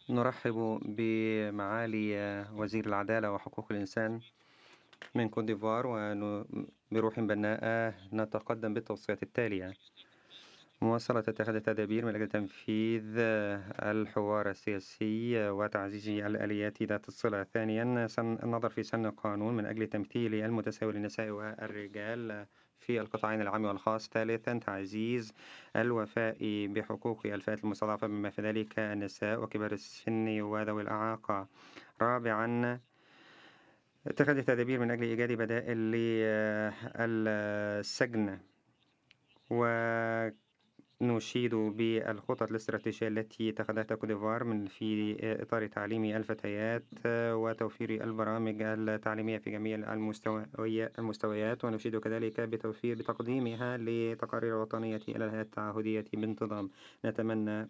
نرحب بمعالي وزير العدالة وحقوق الإنسان من كوت ديفوار، وبروح بناءة نتقدم بالتوصيات التالية: مواصلة اتخاذ التدابير من أجل تنفيذ الحوار السياسي وتعزيز الآليات ذات الصلة. ثانيا، النظر في سن القانون من أجل تمثيل المتساوي للنساء والرجال في القطاعين العام والخاص. ثالثا، تعزيز الوفاء بحقوق الفئات المستضعفة بما في ذلك النساء وكبار السن وذوي الإعاقة. رابعا، اتخاذ التدابير من أجل إيجاد بدائل للسجن، ونشيد بالخطط الاستراتيجية التي اتخذتها كوت ديفوار من في إطار تعليم الفتيات وتوفير البرامج التعليمية في جميع المستويات، ونشيد كذلك بتقديمها لتقارير الوطنية إلى الهيئة التعهدية بانتظام. نتمنى